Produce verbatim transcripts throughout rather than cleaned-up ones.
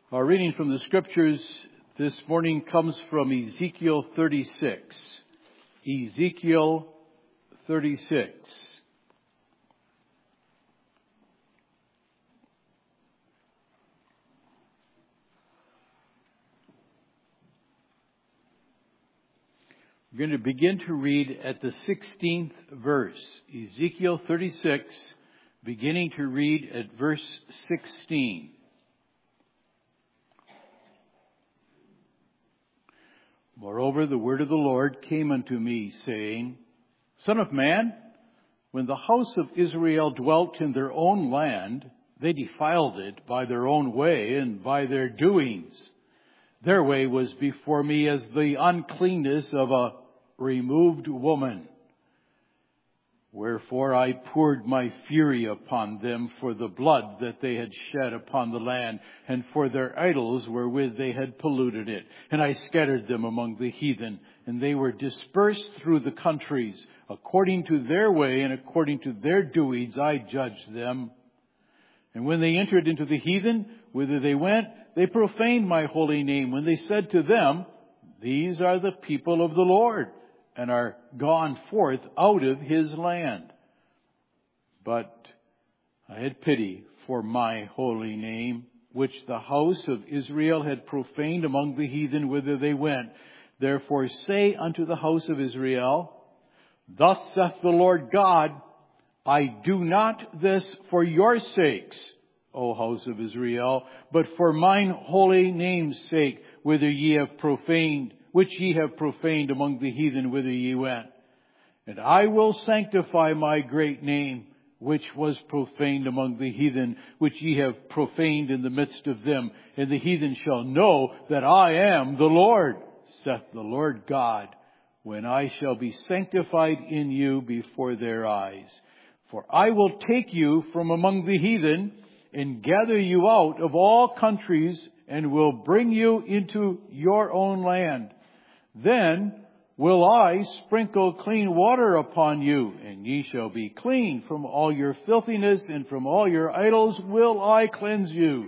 Our reading from the Scriptures this morning comes from Ezekiel thirty-six. Ezekiel thirty-six. We're going to begin to read at the sixteenth verse. Ezekiel thirty-six, beginning to read at verse sixteen. Moreover, the word of the Lord came unto me, saying, Son of man, when the house of Israel dwelt in their own land, they defiled it by their own way and by their doings. Their way was before me as the uncleanness of a removed woman. Wherefore I poured my fury upon them for the blood that they had shed upon the land, and for their idols wherewith they had polluted it. And I scattered them among the heathen, and they were dispersed through the countries. According to their way and according to their doings I judged them. And when they entered into the heathen, whither they went, they profaned my holy name, when they said to them, These are the people of the Lord, and are gone forth out of his land. But I had pity for my holy name, which the house of Israel had profaned among the heathen whither they went. Therefore say unto the house of Israel, Thus saith the Lord God, I do not this for your sakes, O house of Israel, but for mine holy name's sake, whither ye have profaned, which ye have profaned among the heathen whither ye went. And I will sanctify my great name, which was profaned among the heathen, which ye have profaned in the midst of them. And the heathen shall know that I am the Lord, saith the Lord God, when I shall be sanctified in you before their eyes. For I will take you from among the heathen, and gather you out of all countries, and will bring you into your own land. Then will I sprinkle clean water upon you, and ye shall be clean. From all your filthiness and from all your idols will I cleanse you.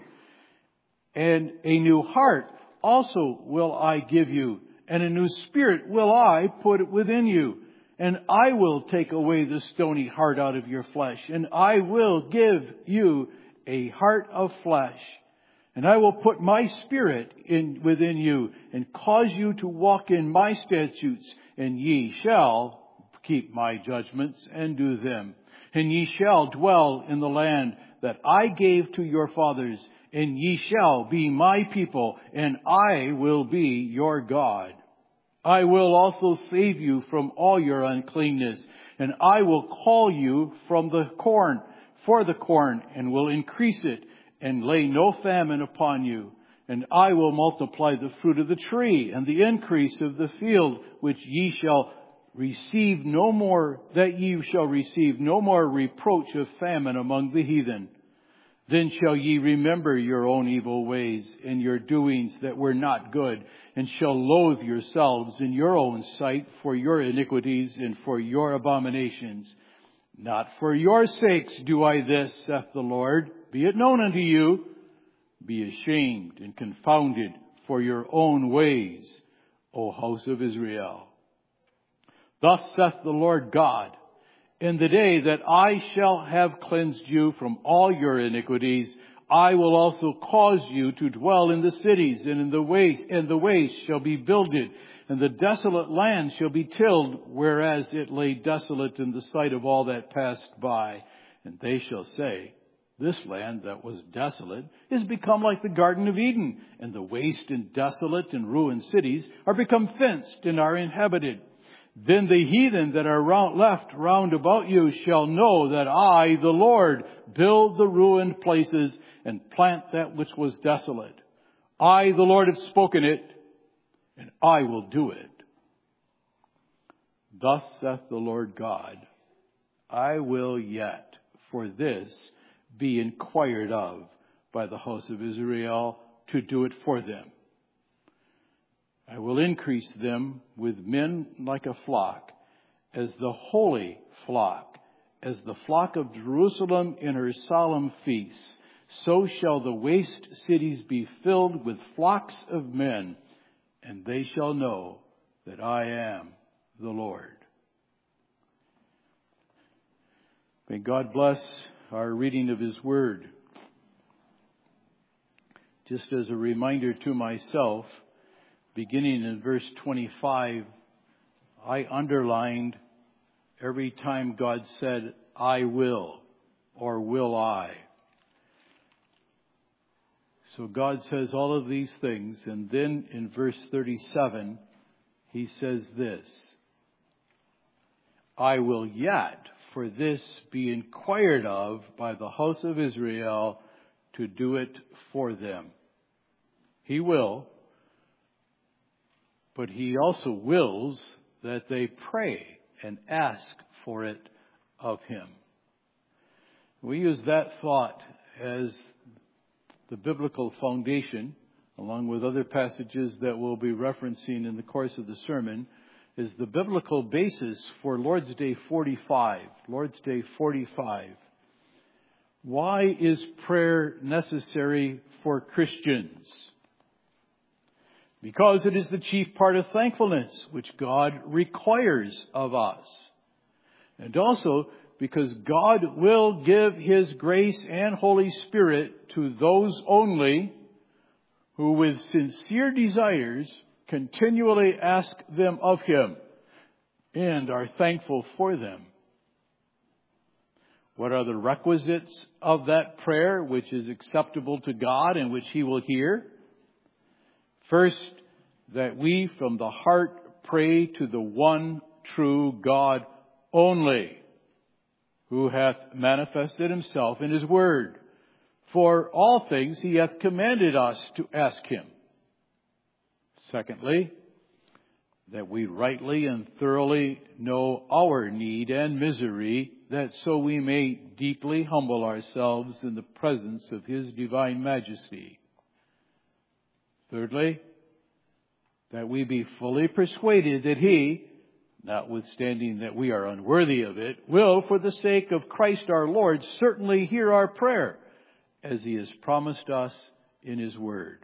And a new heart also will I give you, and a new spirit will I put within you. And I will take away the stony heart out of your flesh, and I will give you a heart of flesh. And I will put my spirit in within you, and cause you to walk in my statutes, and ye shall keep my judgments and do them. And ye shall dwell in the land that I gave to your fathers, and ye shall be my people, and I will be your God. I will also save you from all your uncleanness, and I will call you from the corn, for the corn, and will increase it, and lay no famine upon you. And I will multiply the fruit of the tree, and the increase of the field, which ye shall receive no more, that ye shall receive no more reproach of famine among the heathen. Then shall ye remember your own evil ways, and your doings that were not good, and shall loathe yourselves in your own sight for your iniquities and for your abominations. Not for your sakes do I this, saith the Lord. Be it known unto you, be ashamed and confounded for your own ways, O house of Israel. Thus saith the Lord God, in the day that I shall have cleansed you from all your iniquities, I will also cause you to dwell in the cities, and in the waste, and the waste shall be builded, and the desolate land shall be tilled, whereas it lay desolate in the sight of all that passed by. And they shall say, This land that was desolate is become like the Garden of Eden, and the waste and desolate and ruined cities are become fenced and are inhabited. Then the heathen that are round, left round about you shall know that I, the Lord, build the ruined places and plant that which was desolate. I, the Lord, have spoken it, and I will do it. Thus saith the Lord God, I will yet for this be inquired of by the house of Israel to do it for them. I will increase them with men like a flock, as the holy flock, as the flock of Jerusalem in her solemn feasts. so shall the waste cities be filled with flocks of men, and they shall know that I am the Lord. May God bless our reading of His Word. Just as a reminder to myself, beginning in verse twenty-five, I underlined every time God said, I will, or will I. So God says all of these things, and then in verse thirty-seven, He says this, I will yet for this be inquired of by the house of Israel to do it for them. He will, but He also wills that they pray and ask for it of Him. We use that thought as the biblical foundation, along with other passages that we'll be referencing in the course of the sermon, is the biblical basis for Lord's Day forty-five. Lord's Day forty-five. Why is prayer necessary for Christians? Because it is the chief part of thankfulness, which God requires of us. And also because God will give His grace and Holy Spirit to those only who with sincere desires continually ask them of Him and are thankful for them. What are the requisites of that prayer which is acceptable to God and which He will hear? First, that we from the heart pray to the one true God only, who hath manifested Himself in His Word. For all things He hath commanded us to ask Him. Secondly, that we rightly and thoroughly know our need and misery, that so we may deeply humble ourselves in the presence of His divine majesty. Thirdly, that we be fully persuaded that He, notwithstanding that we are unworthy of it, will, for the sake of Christ our Lord, certainly hear our prayer, as He has promised us in His Word.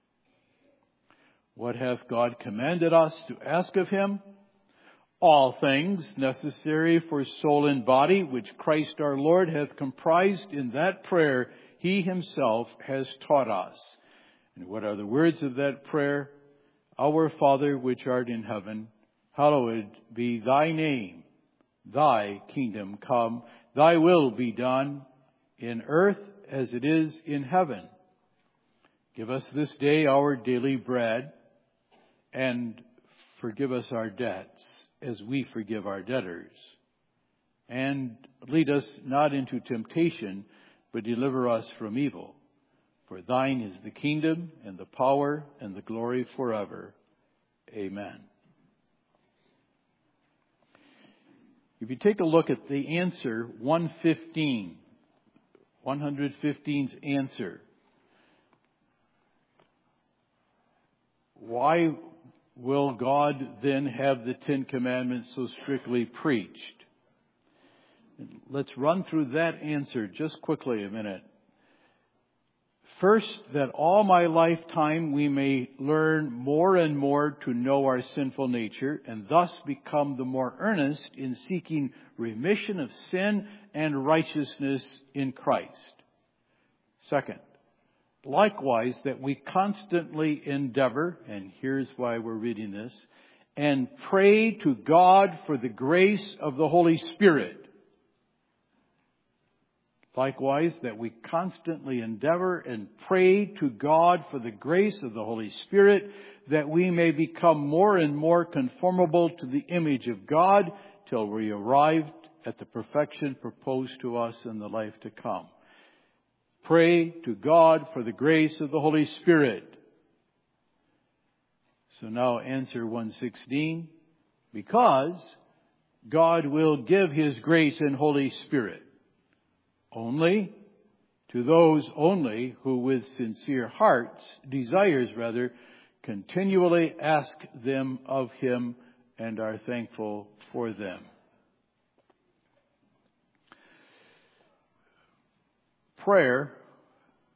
What hath God commanded us to ask of Him? All things necessary for soul and body, which Christ our Lord hath comprised in that prayer He Himself has taught us. And what are the words of that prayer? Our Father, which art in heaven, hallowed be Thy name. Thy kingdom come. Thy will be done in earth as it is in heaven. Give us this day our daily bread, and forgive us our debts as we forgive our debtors. And lead us not into temptation, but deliver us from evil. For Thine is the kingdom and the power and the glory forever. Amen. If you take a look at the answer, one fifteen, one fifteen's answer, why will God then have the Ten Commandments so strictly preached? Let's run through that answer just quickly a minute. First, that all my lifetime we may learn more and more to know our sinful nature, and thus become the more earnest in seeking remission of sin and righteousness in Christ. Second, likewise, that we constantly endeavor, and here's why we're reading this, and pray to God for the grace of the Holy Spirit. Likewise, that we constantly endeavor and pray to God for the grace of the Holy Spirit, that we may become more and more conformable to the image of God, till we arrive at the perfection proposed to us in the life to come. Pray to God for the grace of the Holy Spirit. So now answer one sixteen. Because God will give His grace and Holy Spirit only to those only who with sincere hearts, desires rather, continually ask them of Him and are thankful for them. Prayer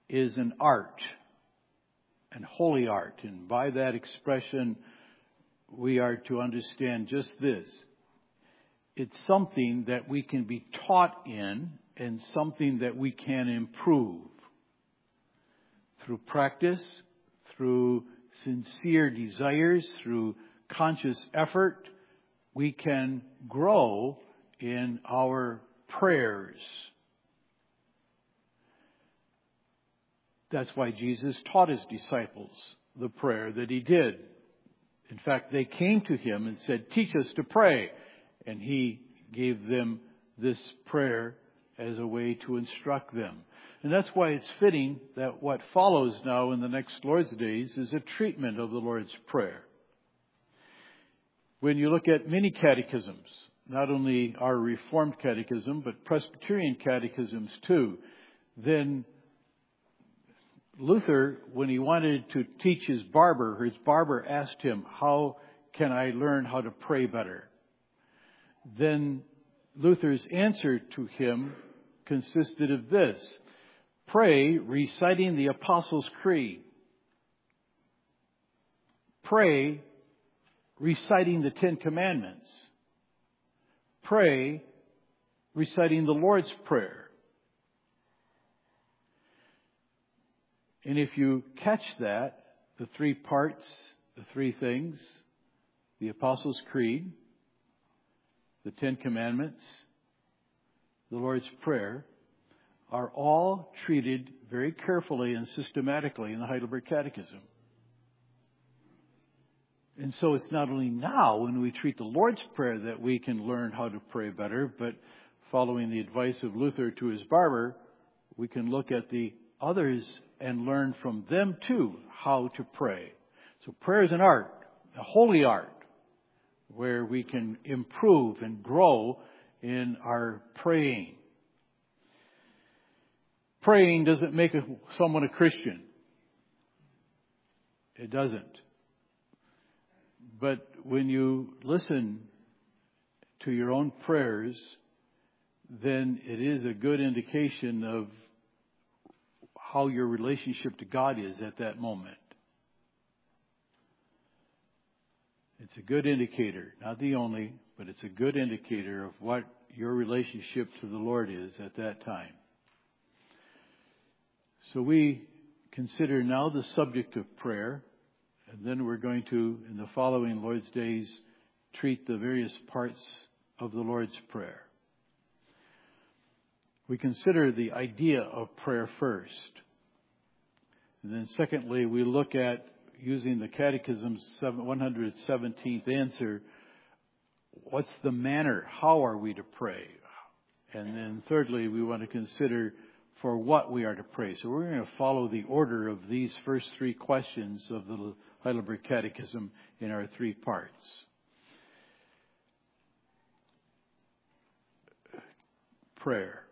is an art, an holy art. And by that expression, we are to understand just this. It's something that we can be taught in and something that we can improve. Through practice, through sincere desires, through conscious effort, we can grow in our prayers. That's why Jesus taught his disciples the prayer that he did. In fact, they came to him and said, "Teach us to pray." And he gave them this prayer as a way to instruct them. And that's why it's fitting that what follows now in the next Lord's Days is a treatment of the Lord's Prayer. When you look at many catechisms, not only our Reformed catechism, but Presbyterian catechisms too, then Luther, when he wanted to teach his barber, his barber asked him, "How can I learn how to pray better?" Then Luther's answer to him consisted of this: pray reciting the Apostles' Creed. Pray reciting the Ten Commandments. Pray reciting the Lord's Prayer. And if you catch that, the three parts, the three things, the Apostles' Creed, the Ten Commandments, the Lord's Prayer, are all treated very carefully and systematically in the Heidelberg Catechism. And so it's not only now when we treat the Lord's Prayer that we can learn how to pray better, but following the advice of Luther to his barber, we can look at the others and learn from them too how to pray. So prayer is an art, a holy art, where we can improve and grow in our praying. Praying doesn't make a, someone a Christian. It doesn't. But when you listen to your own prayers, then it is a good indication of how your relationship to God is at that moment. It's a good indicator, not the only, but it's a good indicator of what your relationship to the Lord is at that time. So we consider now the subject of prayer, and then we're going to, in the following Lord's Days, treat the various parts of the Lord's Prayer. We consider the idea of prayer first. And then secondly, we look at, using the Catechism's one hundred seventeenth answer, what's the manner? How are we to pray? And then thirdly, we want to consider for what we are to pray. So we're going to follow the order of these first three questions of the Heidelberg Catechism in our three parts. Prayer.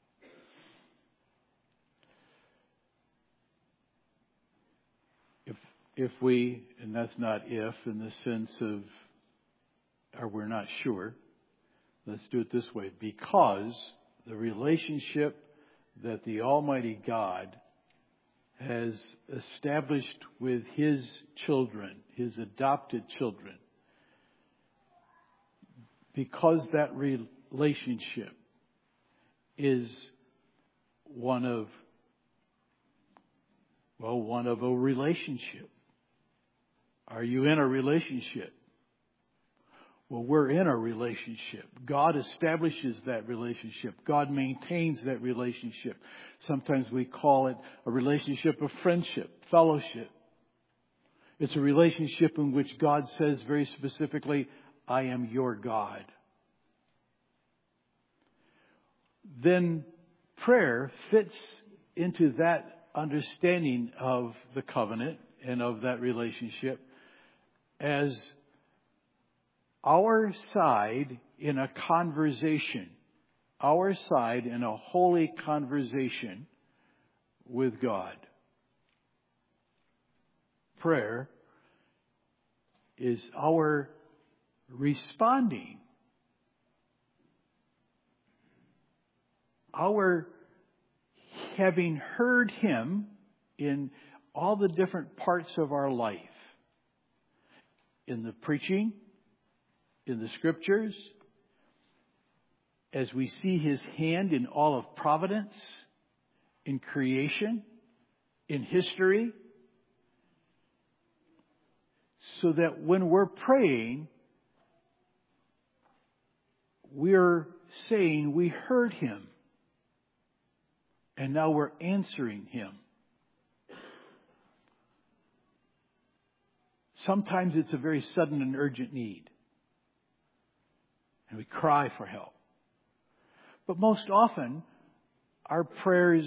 If if we, and that's not if in the sense of, or we're not sure, let's do it this way. Because the relationship that the Almighty God has established with His children, His adopted children, because that relationship is one of, well, one of a relationship. Are you in a relationship? Well, we're in a relationship. God establishes that relationship. God maintains that relationship. Sometimes we call it a relationship of friendship, fellowship. It's a relationship in which God says very specifically, I am your God. Then prayer fits into that understanding of the covenant and of that relationship as our side in a conversation, our side in a holy conversation with God. Prayer is our responding, our having heard Him in all the different parts of our life. In the preaching, in the Scriptures, as we see His hand in all of providence, in creation, in history, so that when we're praying, we're saying we heard Him, and now we're answering Him. Sometimes it's a very sudden and urgent need, and we cry for help. But most often, our prayers,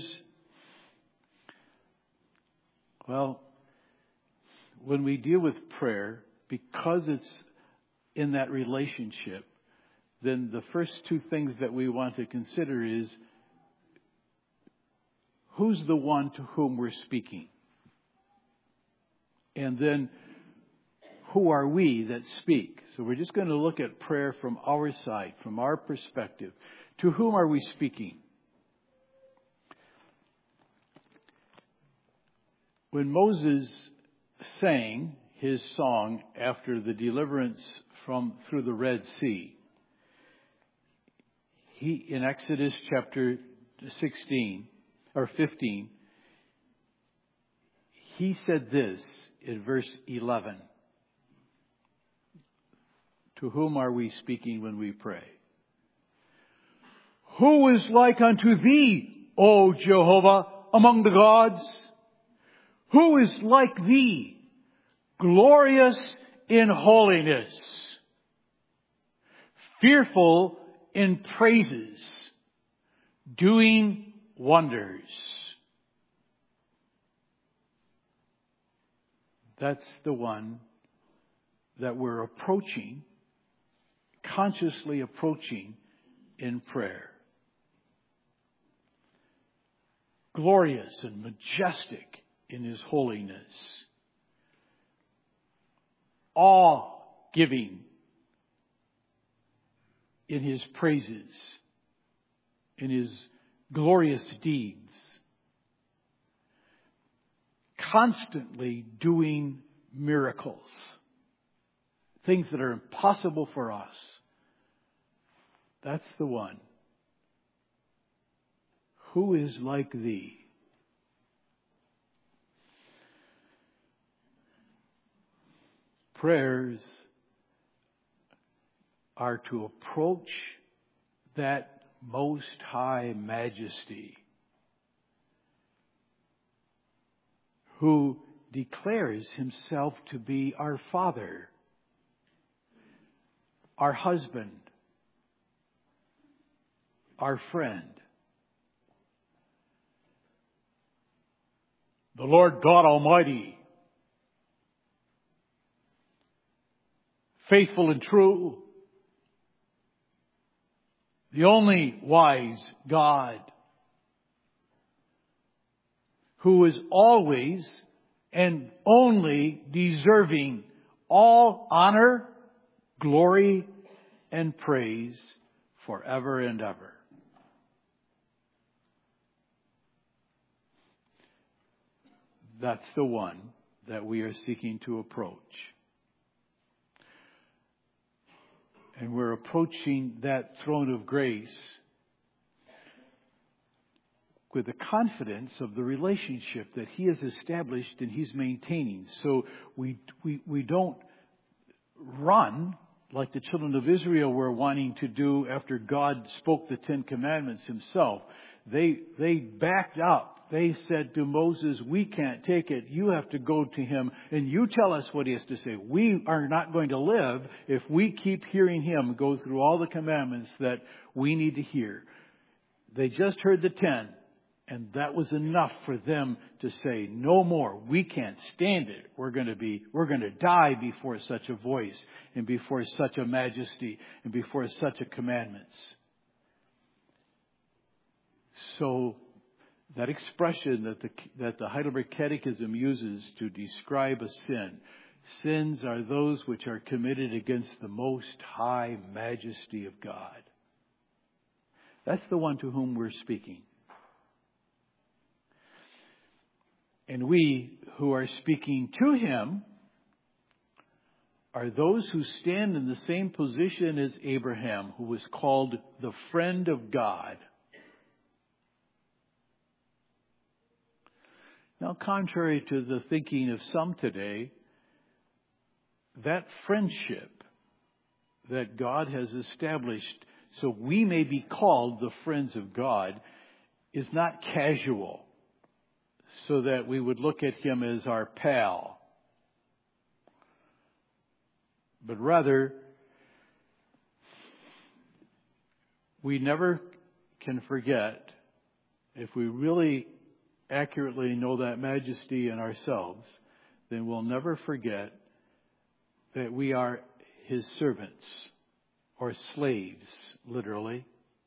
well, when we deal with prayer, because it's in that relationship, then the first two things that we want to consider is, who's the one to whom we're speaking? And then, who are we that speak? So we're just going to look at prayer from our side, from our perspective. To whom are we speaking? When Moses sang his song after the deliverance from through the Red Sea, he, in Exodus chapter sixteen or fifteen, he said this in verse eleven. To whom are we speaking when we pray? Who is like unto thee, O Jehovah, among the gods? Who is like thee, glorious in holiness, fearful in praises, doing wonders? That's the one that we're approaching, consciously approaching in prayer. Glorious and majestic in His holiness. Awe-giving in His praises, in His glorious deeds. Constantly doing miracles. Things that are impossible for us. That's the one. Who is like thee? Prayers are to approach that most high majesty who declares Himself to be our Father, our husband, our friend. The Lord God Almighty, faithful and true, the only wise God, who is always and only deserving all honor, glory, and praise forever and ever. That's the one that we are seeking to approach. And we're approaching that throne of grace with the confidence of the relationship that He has established and He's maintaining. So we, we, we don't run like the children of Israel were wanting to do after God spoke the Ten Commandments Himself. They, they backed up. They said to Moses, we can't take it. You have to go to Him and you tell us what He has to say. We are not going to live if we keep hearing Him go through all the commandments that we need to hear. They just heard the ten, and that was enough for them to say, no more. We can't stand it. We're going to be, we're going to die before such a voice and before such a majesty and before such a commandments. So that expression that the, that the Heidelberg Catechism uses to describe a sin, sins are those which are committed against the most high majesty of God. That's the one to whom we're speaking. And we who are speaking to him are those who stand in the same position as Abraham, who was called the friend of God. Now, contrary to the thinking of some today, that friendship that God has established so we may be called the friends of God is not casual, so that we would look at him as our pal. But rather, we never can forget, if we really accurately know that majesty in ourselves, then we'll never forget that we are his servants, or slaves, literally.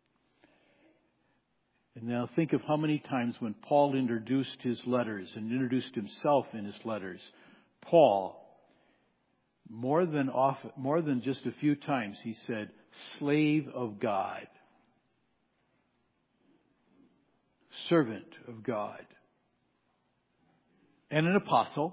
And now think of how many times when Paul introduced his letters and introduced himself in his letters, Paul, more than often, more than just a few times, he said, slave of God, servant of God, and an apostle.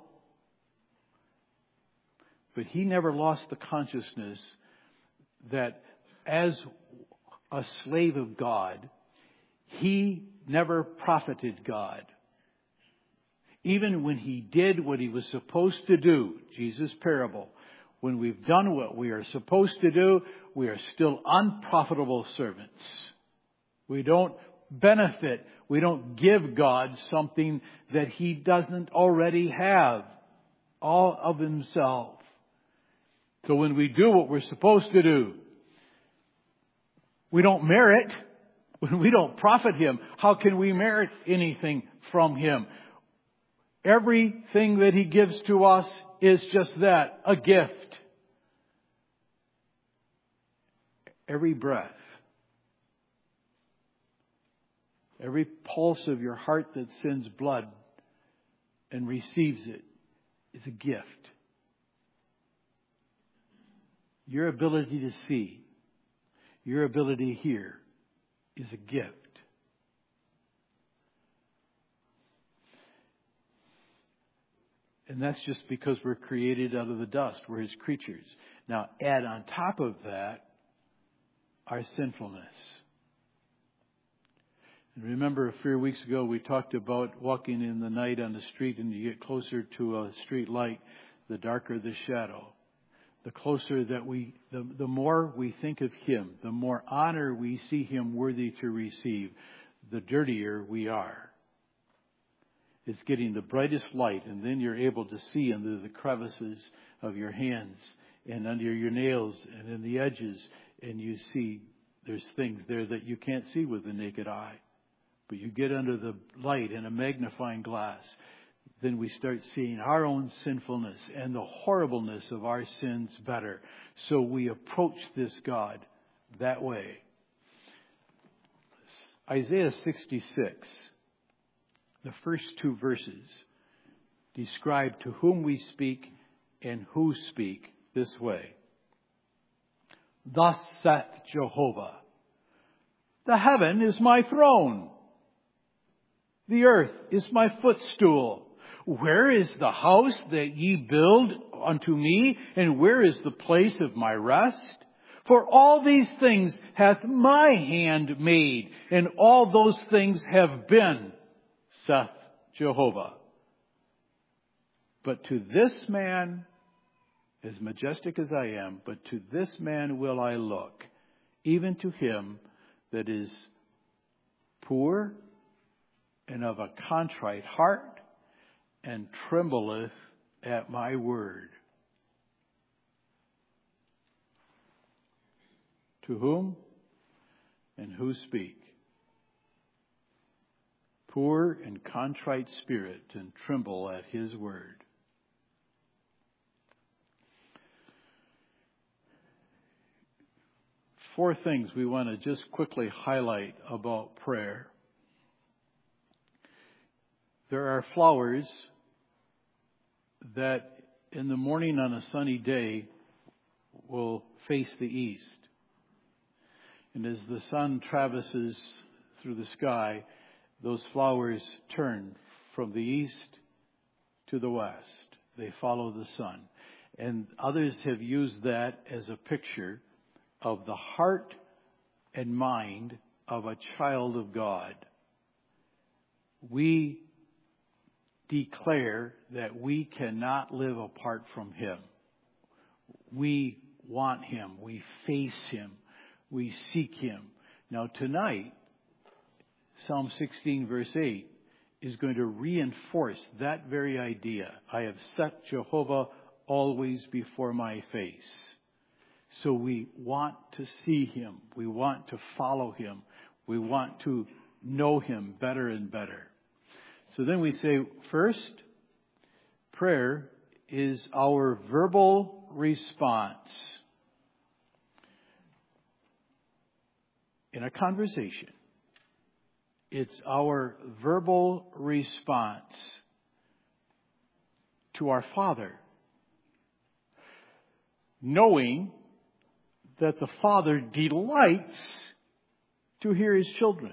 But he never lost the consciousness that as a slave of God, he never profited God. Even when he did what he was supposed to do, Jesus' parable, when we've done what we are supposed to do, we are still unprofitable servants. We don't benefit. We don't give God something that he doesn't already have, all of himself. So when we do what we're supposed to do, we don't merit. When we don't profit him, how can we merit anything from him? Everything that he gives to us is just that, a gift. Every breath, every pulse of your heart that sends blood and receives it is a gift. Your ability to see, your ability to hear is a gift. And that's just because we're created out of the dust. We're his creatures. Now add on top of that our sinfulness. And remember a few weeks ago we talked about walking in the night on the street, and you get closer to a street light, the darker the shadow. The closer that we, the, the more we think of him, the more honor we see him worthy to receive, the dirtier we are. It's getting the brightest light, and then you're able to see under the crevices of your hands and under your nails and in the edges, and you see there's things there that you can't see with the naked eye. But you get under the light in a magnifying glass, then we start seeing our own sinfulness and the horribleness of our sins better. So we approach this God that way. Isaiah sixty-six, the first two verses, describe to whom we speak and who speak this way. Thus saith Jehovah, the heaven is my throne, the earth is my footstool. Where is the house that ye build unto me, and where is the place of my rest? For all these things hath my hand made, and all those things have been, saith Jehovah. But to this man, as majestic as I am, but to this man will I look, even to him that is poor and of a contrite heart, and trembleth at my word. To whom and who speak? Poor and contrite spirit, and tremble at his word. Four things we want to just quickly highlight about prayer. There are flowers that in the morning on a sunny day will face the east. And as the sun traverses through the sky, those flowers turn from the east to the west. They follow the sun. And others have used that as a picture of the heart and mind of a child of God. We declare that we cannot live apart from Him. We want Him. We face Him. We seek Him. Now tonight, Psalm sixteen verse eight is going to reinforce that very idea. I have set Jehovah always before my face. So we want to see Him. We want to follow Him. We want to know Him better and better. So then we say, first, prayer is our verbal response. In a conversation, it's our verbal response to our Father, knowing that the Father delights to hear His children.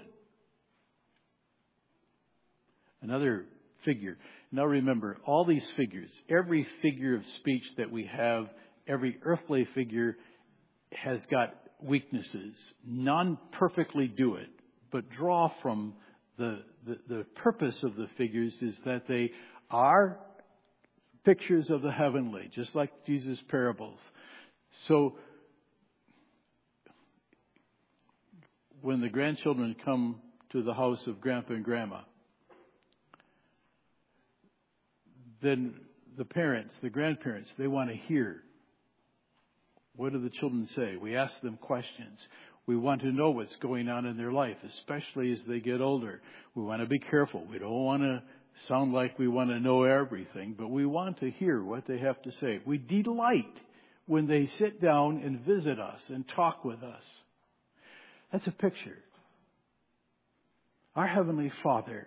Another figure. Now remember, all these figures, every figure of speech that we have, every earthly figure has got weaknesses. None perfectly do it, but draw from the, the, the purpose of the figures is that they are pictures of the heavenly, just like Jesus' parables. So when the grandchildren come to the house of Grandpa and Grandma, then the parents, the grandparents, they want to hear. What do the children say? We ask them questions. We want to know what's going on in their life, especially as they get older. We want to be careful. We don't want to sound like we want to know everything, but we want to hear what they have to say. We delight when they sit down and visit us and talk with us. That's a picture. Our Heavenly Father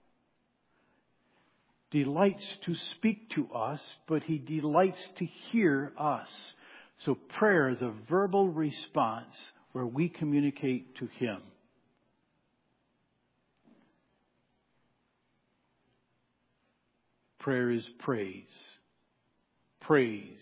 delights to speak to us, but He delights to hear us. So prayer is a verbal response where we communicate to Him. Prayer is praise. Praise.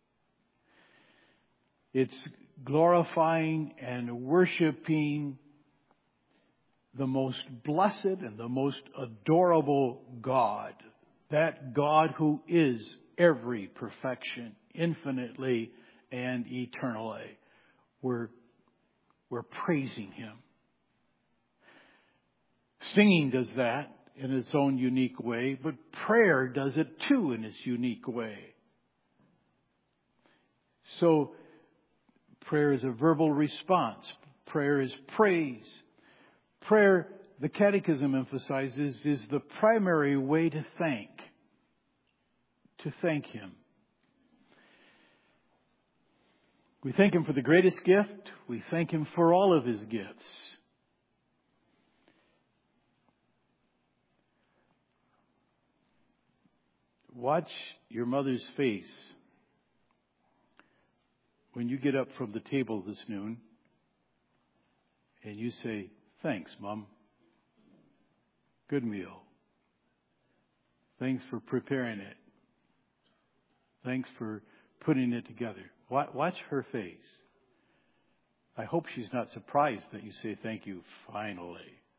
It's glorifying and worshiping the most blessed and the most adorable God. That God who is every perfection, infinitely and eternally. We're, we're praising Him. Singing does that in its own unique way, but prayer does it too in its unique way. So, prayer is a verbal response. Prayer is praise. Prayer, the Catechism emphasizes, is the primary way to thank. To thank Him. We thank Him for the greatest gift. We thank Him for all of His gifts. Watch your mother's face when you get up from the table this noon and you say, "Thanks, Mom. Good meal. Thanks for preparing it. Thanks for putting it together." Watch her face. I hope she's not surprised that you say thank you finally.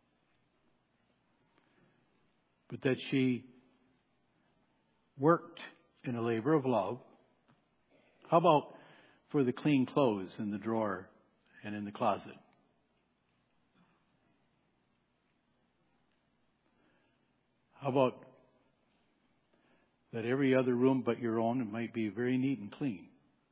But that she worked in a labor of love. How about for the clean clothes in the drawer and in the closet? How about that every other room but your own it might be very neat and clean?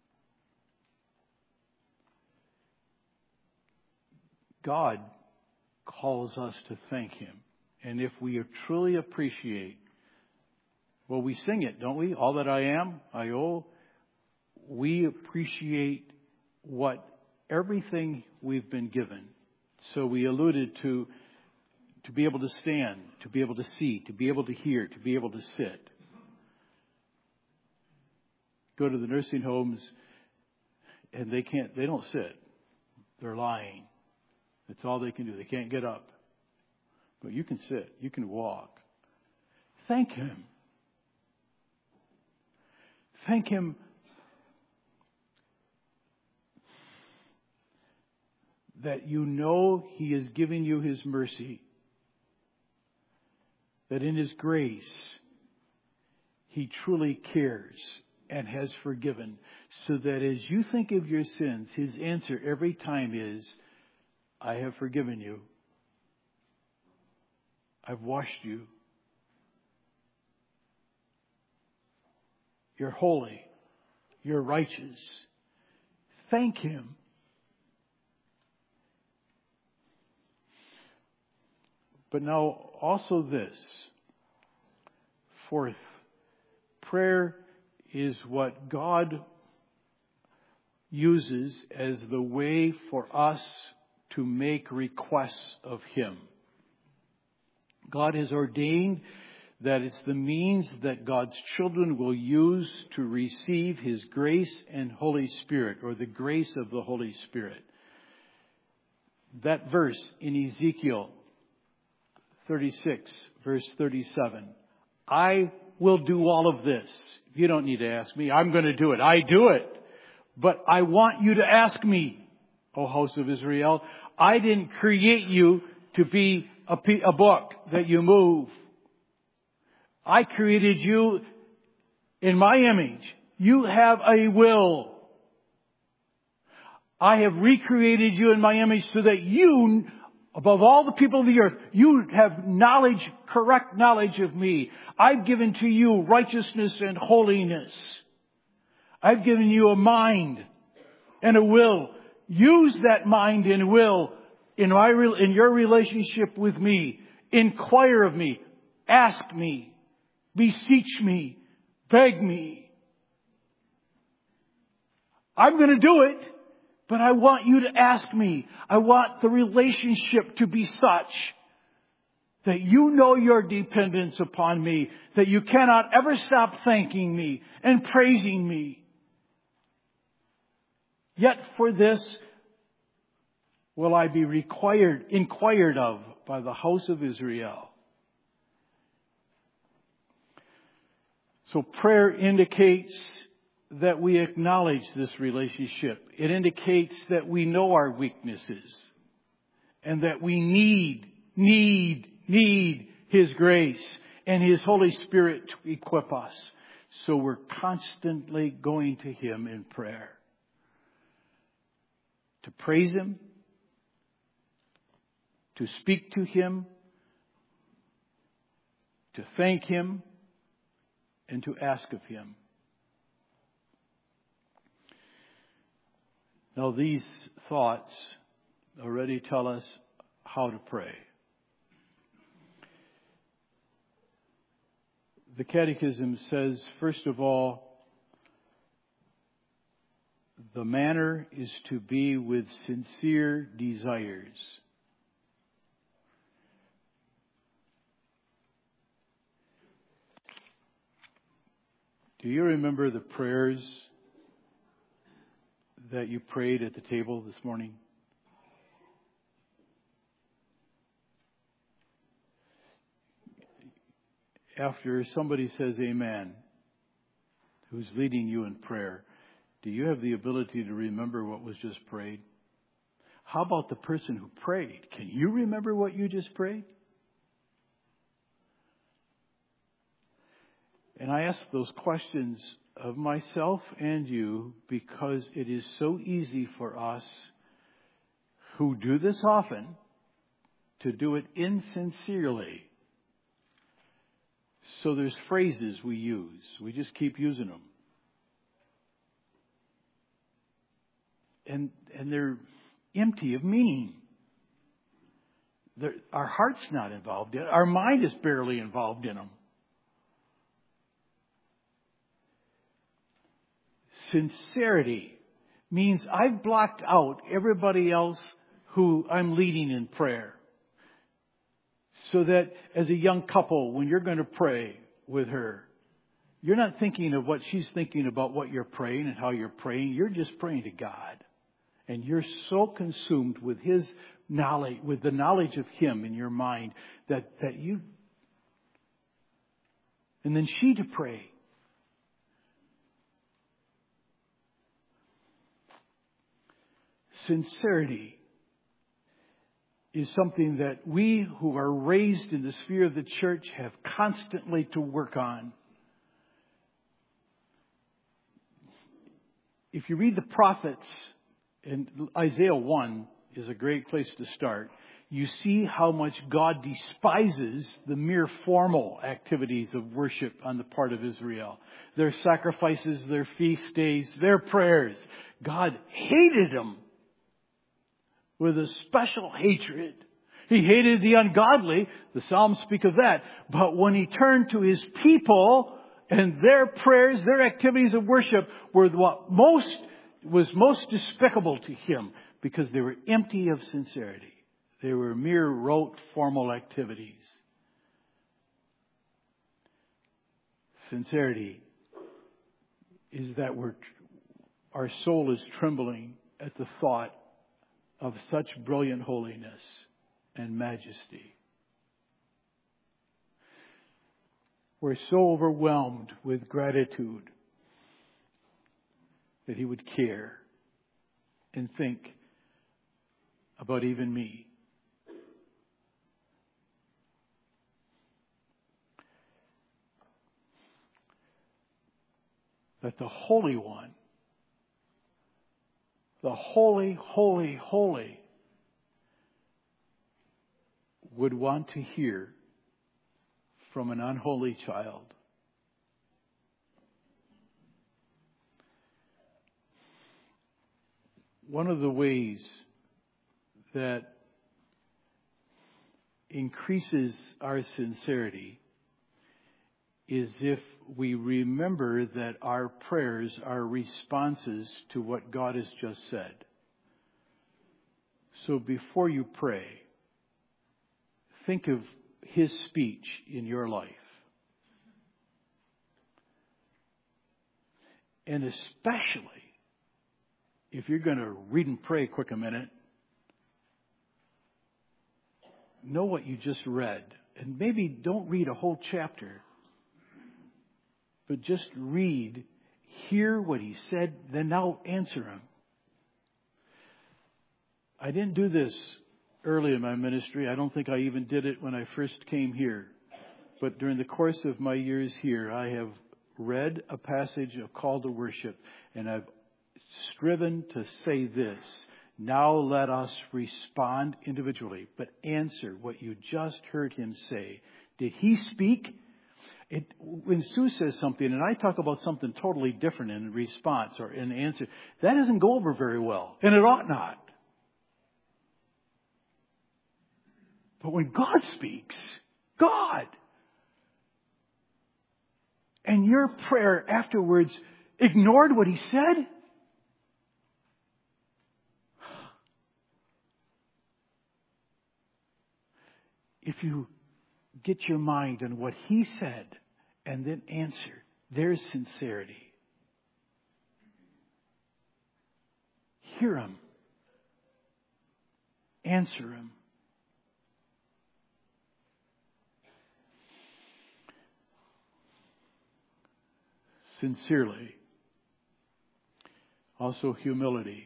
God calls us to thank Him. And if we truly appreciate, well, we sing it, don't we? All that I am, I owe. We appreciate what everything we've been given. So we alluded to to be able to stand, to be able to see, to be able to hear, to be able to sit. Go to the nursing homes and they can't, they don't sit. They're lying. That's all they can do. They can't get up. But you can sit. You can walk. Thank Him. Thank Him that you know He is giving you His mercy. That in His grace, He truly cares and has forgiven. So that as you think of your sins, His answer every time is, I have forgiven you. I've washed you. You're holy. You're righteous. Thank Him. But now also this. Fourth, prayer is what God uses as the way for us to make requests of Him. God has ordained that it's the means that God's children will use to receive His grace and Holy Spirit, or the grace of the Holy Spirit. That verse in Ezekiel thirty-six, verse thirty-seven. I will do all of this. You don't need to ask me. I'm going to do it. I do it. But I want you to ask me, O house of Israel. I didn't create you to be a, a book that you move. I created you in my image. You have a will. I have recreated you in my image so that you, above all the people of the earth, you have knowledge, correct knowledge of me. I've given to you righteousness and holiness. I've given you a mind and a will. Use that mind and will in my in your relationship with me. Inquire of me. Ask me. Beseech me. Beg me. I'm going to do it. But I want you to ask me. I want the relationship to be such that you know your dependence upon me, that you cannot ever stop thanking me and praising me. Yet for this will I be required, inquired of by the house of Israel. So prayer indicates that we acknowledge this relationship. It indicates that we know our weaknesses and that we need, need, need His grace and His Holy Spirit to equip us. So we're constantly going to Him in prayer. To praise Him, to speak to Him, to thank Him, and to ask of Him. Now, these thoughts already tell us how to pray. The Catechism says, first of all, the manner is to be with sincere desires. Do you remember the prayers that you prayed at the table this morning? After somebody says amen, who's leading you in prayer, do you have the ability to remember what was just prayed? How about the person who prayed? Can you remember what you just prayed? And I ask those questions of myself and you because it is so easy for us who do this often to do it insincerely. So there's phrases we use. We just keep using them. And, and they're empty of meaning. They're, our heart's not involved in it. Our mind is barely involved in them. Sincerity means I've blocked out everybody else who I'm leading in prayer. So that as a young couple, when you're going to pray with her, you're not thinking of what she's thinking about what you're praying and how you're praying. You're just praying to God. And you're so consumed with His knowledge, with the knowledge of Him in your mind that, that you... And then she to pray. Sincerity is something that we who are raised in the sphere of the church have constantly to work on. If you read the prophets, and Isaiah one is a great place to start, you see how much God despises the mere formal activities of worship on the part of Israel. Their sacrifices, their feast days, their prayers. God hated them with a special hatred. He hated the ungodly. The Psalms speak of that. But when he turned to his people and their prayers, their activities of worship were what most was most despicable to him because they were empty of sincerity. They were mere rote formal activities. Sincerity is that we're, our soul is trembling at the thought of such brilliant holiness and majesty. We're so overwhelmed with gratitude that he would care and think about even me. That the Holy One, the holy, holy, holy, would want to hear from an unholy child. One of the ways that increases our sincerity is if we remember that our prayers are responses to what God has just said. So before you pray, think of his speech in your life. And especially if you're going to read and pray quick a minute, know what you just read. And maybe don't read a whole chapter, but just read, hear what he said, then now answer him. I didn't do this early in my ministry. I don't think I even did it when I first came here. But during the course of my years here, I have read a passage of Call to Worship, and I've striven to say this. Now let us respond individually, but answer what you just heard him say. Did he speak? It, when Sue says something and I talk about something totally different in response or in answer, that doesn't go over very well, and it ought not. But when God speaks, God, and your prayer afterwards ignored what he said, if you get your mind on what he said and then answer, there's sincerity. Hear him. Answer him. Sincerely. Also humility.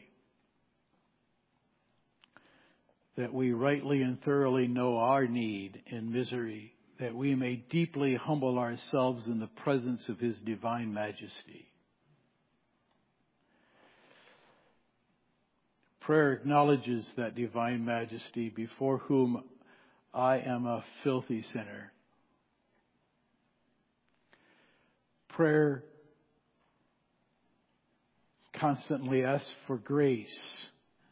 That we rightly and thoroughly know our need and misery, that we may deeply humble ourselves in the presence of his divine majesty. Prayer acknowledges that divine majesty before whom I am a filthy sinner. Prayer constantly asks for grace.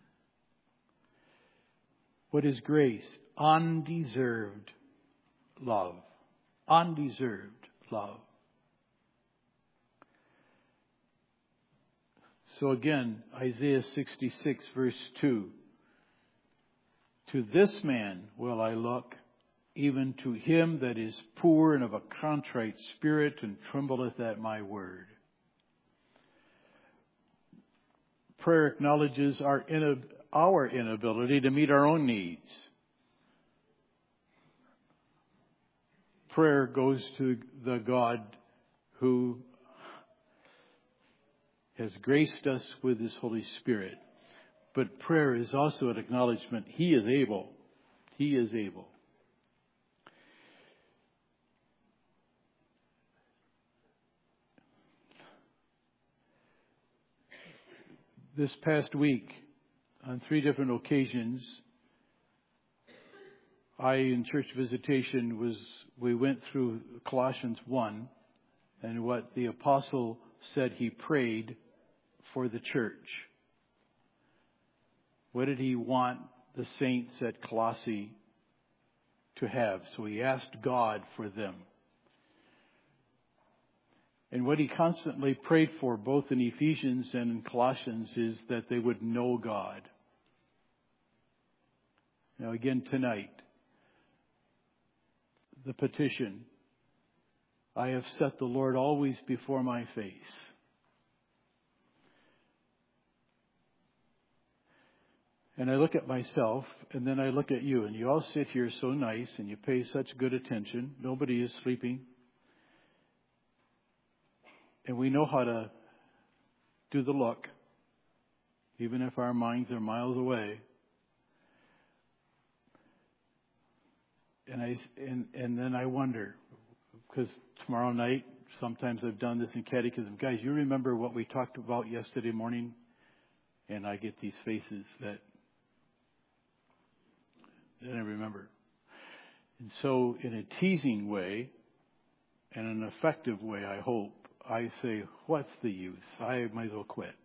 What is grace? Undeserved love. Undeserved love. So again, Isaiah sixty-six verse two. To this man will I look, even to him that is poor and of a contrite spirit and trembleth at my word. Prayer acknowledges our inability our inability to meet our own needs. Prayer goes to the God who has graced us with his Holy Spirit. But prayer is also an acknowledgement. He is able. He is able. This past week, on three different occasions, I, in church visitation, was we went through Colossians one and what the apostle said he prayed for the church. What did he want the saints at Colossae to have? So he asked God for them. And what he constantly prayed for, both in Ephesians and in Colossians, is that they would know God. Now again tonight, the petition, I have set the Lord always before my face. And I look at myself, and then I look at you, and you all sit here so nice, and you pay such good attention. Nobody is sleeping. And we know how to do the look, even if our minds are miles away. And I and and then I wonder, because tomorrow night, sometimes I've done this in catechism. Guys, you remember what we talked about yesterday morning? And I get these faces that that I remember. And so, in a teasing way, and an effective way, I hope, I say, what's the use? I might as well quit.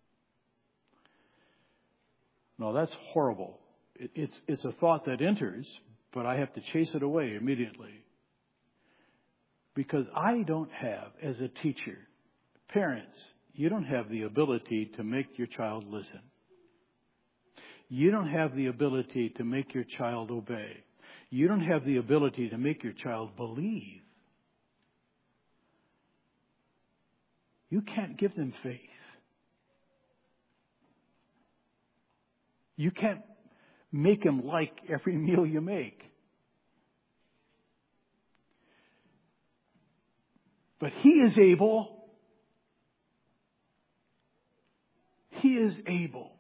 No, that's horrible. It, it's it's a thought that enters, but I have to chase it away immediately. Because I don't have, as a teacher, parents, you don't have the ability to make your child listen. You don't have the ability to make your child obey. You don't have the ability to make your child believe. You can't give them faith. You can't make them like every meal you make. But He is able. He is able.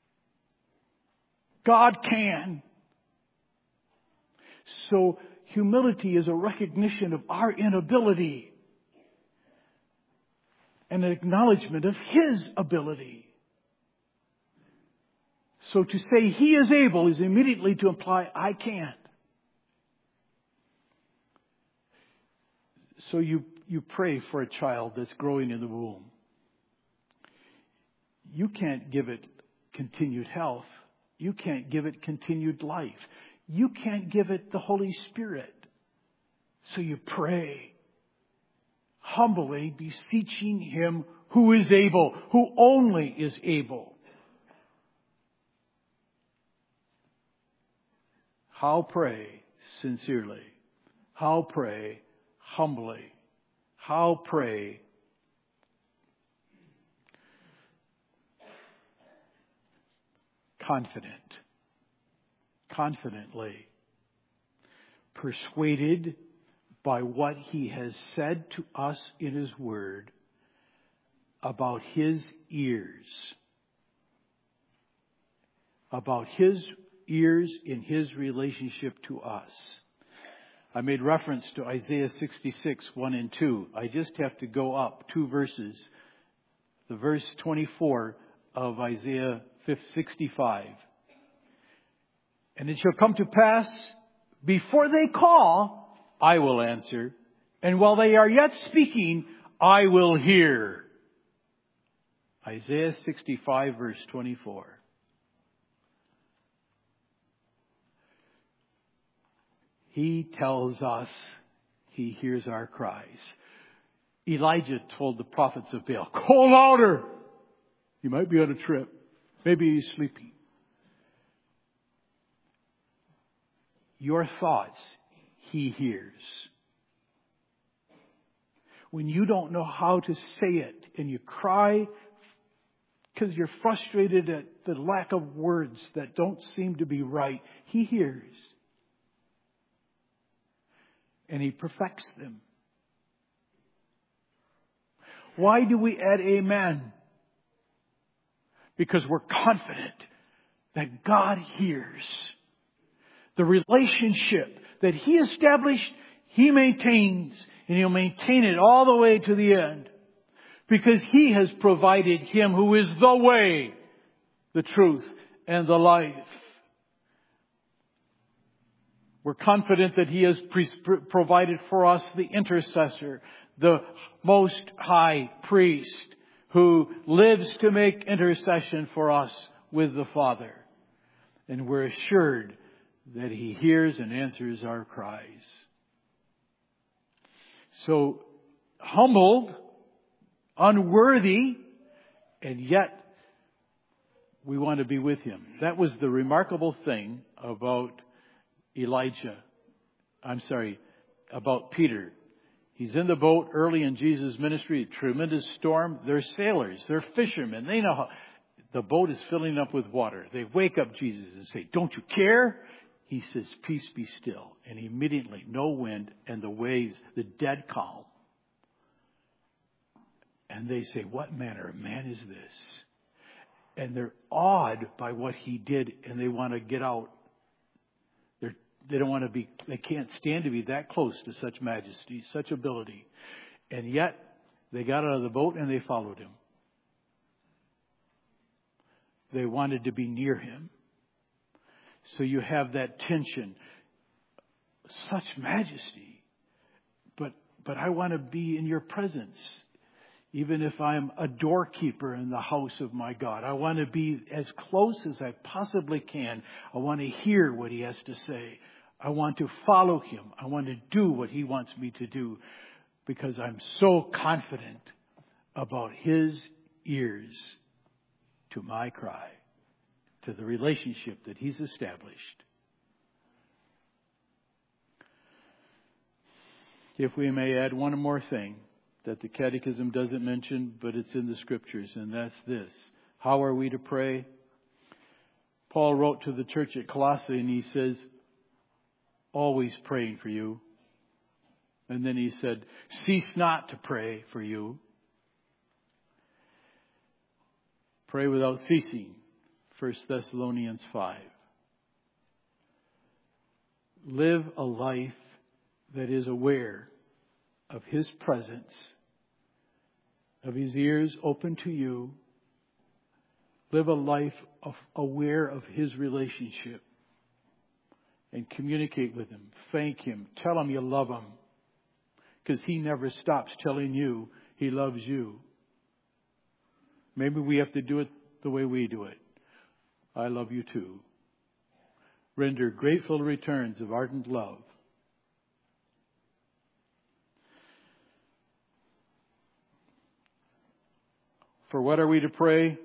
God can. So humility is a recognition of our inability and an acknowledgement of His ability. So to say He is able is immediately to imply I can't. So you, you pray for a child that's growing in the womb. You can't give it continued health. You can't give it continued life. You can't give it the Holy Spirit. So you pray, humbly beseeching Him who is able, who only is able. How pray sincerely? How pray humbly? How pray confident? Confidently. Persuaded by what He has said to us in His Word about His ears. About His ears in His relationship to us. I made reference to Isaiah sixty-six, one and two. I just have to go up two verses. The verse twenty-four of Isaiah sixty-five. And it shall come to pass, before they call, I will answer. And while they are yet speaking, I will hear. Isaiah sixty-five, verse twenty-four. He tells us He hears our cries. Elijah told the prophets of Baal, call louder. He might be on a trip. Maybe he's sleeping. Your thoughts, He hears. When you don't know how to say it and you cry because you're frustrated at the lack of words that don't seem to be right, He hears. And He perfects them. Why do we add amen? Because we're confident that God hears. The relationship that He established, He maintains, and He'll maintain it all the way to the end. Because He has provided Him who is the way, the truth, and the life. We're confident that He has pre- provided for us the intercessor, the most high priest, who lives to make intercession for us with the Father. And we're assured that He hears and answers our cries. So, humbled, unworthy, and yet we want to be with Him. That was the remarkable thing about Elijah. I'm sorry, about Peter. He's in the boat early in Jesus' ministry, tremendous storm. They're sailors, they're fishermen. They know how the boat is filling up with water. They wake up Jesus and say, "Don't you care?" He says, "Peace, be still." And immediately, no wind and the waves, the dead calm. And they say, "What manner of man is this?" And they're awed by what He did, and they want to get out. They're, they don't want to be, they can't stand to be that close to such majesty, such ability. And yet, they got out of the boat and they followed Him. They wanted to be near Him. So you have that tension. Such majesty. But, but I want to be in Your presence. Even if I'm a doorkeeper in the house of my God. I want to be as close as I possibly can. I want to hear what He has to say. I want to follow Him. I want to do what He wants me to do. Because I'm so confident about His ears to my cry. To the relationship that He's established. If we may add one more thing that the Catechism doesn't mention, but it's in the Scriptures, and that's this. How are we to pray? Paul wrote to the church at Colossae and he says, always praying for you. And then he said, cease not to pray for you. Pray without ceasing. First Thessalonians five. Live a life that is aware of His presence, of His ears open to you. Live a life of aware of His relationship and communicate with Him. Thank Him. Tell Him you love Him. Because He never stops telling you He loves you. Maybe we have to do it the way we do it. I love you too. Render grateful returns of ardent love. For what are we to pray?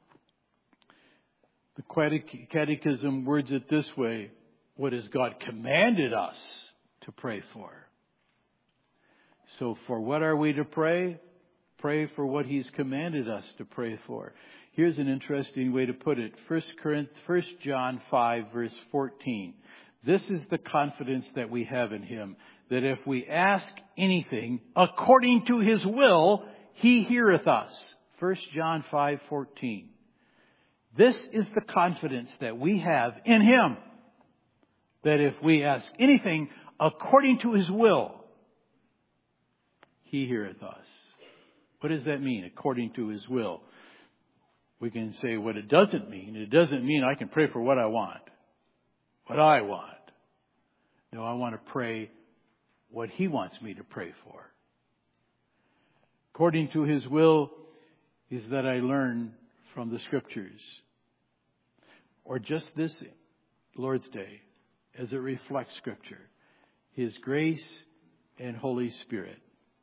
The Catechism words it this way. What has God commanded us to pray for? So for what are we to pray? Pray for what He's commanded us to pray for. Here's an interesting way to put it. First John five verse fourteen. This is the confidence that we have in Him. That if we ask anything according to His will, He heareth us. First John five fourteen. This is the confidence that we have in Him. That if we ask anything according to His will, He heareth us. What does that mean, according to His will? We can say what it doesn't mean. It doesn't mean I can pray for what I want. What I want. No, I want to pray what He wants me to pray for. According to His will is that I learn from the Scriptures. Or just this Lord's Day, as it reflects Scripture. His grace and Holy Spirit.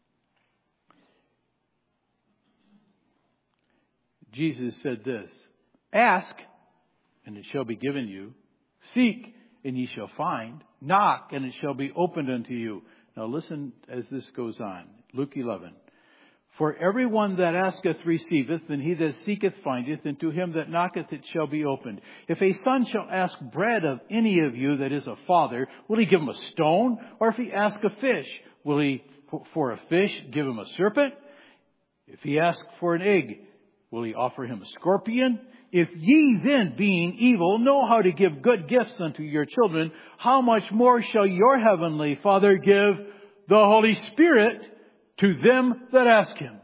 Jesus said this, ask, and it shall be given you. Seek, and ye shall find. Knock, and it shall be opened unto you. Now listen as this goes on. Luke eleven. For everyone that asketh receiveth, and he that seeketh findeth, and to him that knocketh it shall be opened. If a son shall ask bread of any of you that is a father, will he give him a stone? Or if he ask a fish, will he for a fish give him a serpent? If he ask for an egg, Will he offer him a scorpion? If ye then, being evil, know how to give good gifts unto your children, how much more shall your heavenly Father give the Holy Spirit to them that ask him?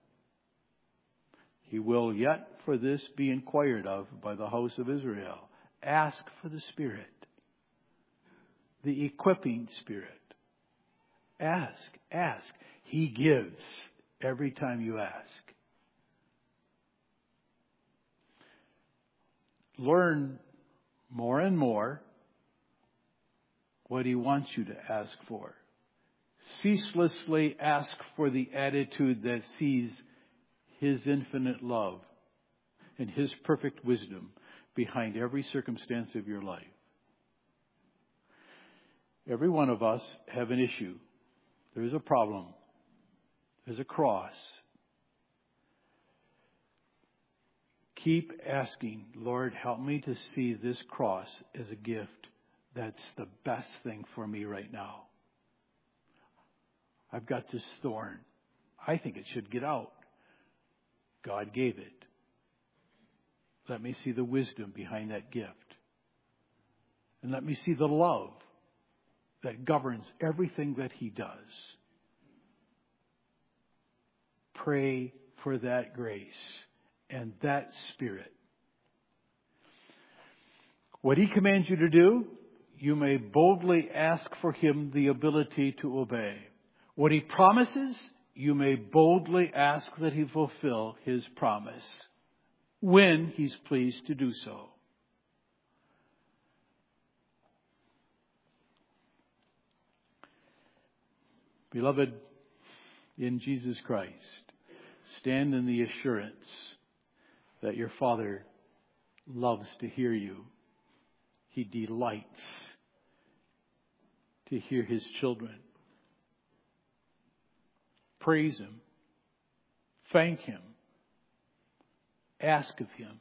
He will yet for this be inquired of by the house of Israel. Ask for the Spirit, the equipping Spirit. Ask, ask. He gives every time you ask. Learn more and more what he wants you to ask for. Ceaselessly ask for the attitude that sees his infinite love and his perfect wisdom behind every circumstance of your life. Every one of us have an issue. There's a problem. There's a cross. Keep asking, Lord, help me to see this cross as a gift. That's the best thing for me right now. I've got this thorn. I think it should get out. God gave it. Let me see the wisdom behind that gift. And let me see the love that governs everything that he does. Pray for that grace and that Spirit. What he commands you to do, you may boldly ask for him the ability to obey. What he promises, you may boldly ask that he fulfill his promise when he's pleased to do so. Beloved, in Jesus Christ, stand in the assurance that your Father loves to hear you. He delights to hear his children. Praise him. Thank him. Ask of him.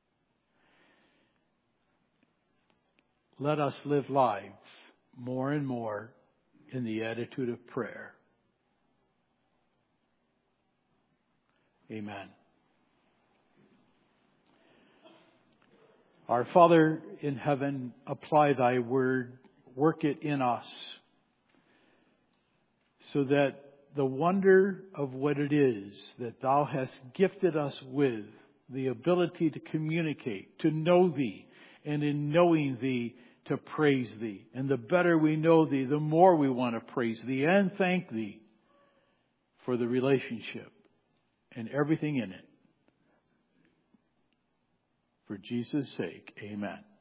Let us live lives more and more in the attitude of prayer. Amen. Our Father in heaven, apply thy word, work it in us, so that the wonder of what it is that thou hast gifted us with, the ability to communicate, to know thee, and in knowing thee, to praise thee. And the better we know thee, the more we want to praise thee and thank thee for the relationship and everything in it. For Jesus' sake, amen.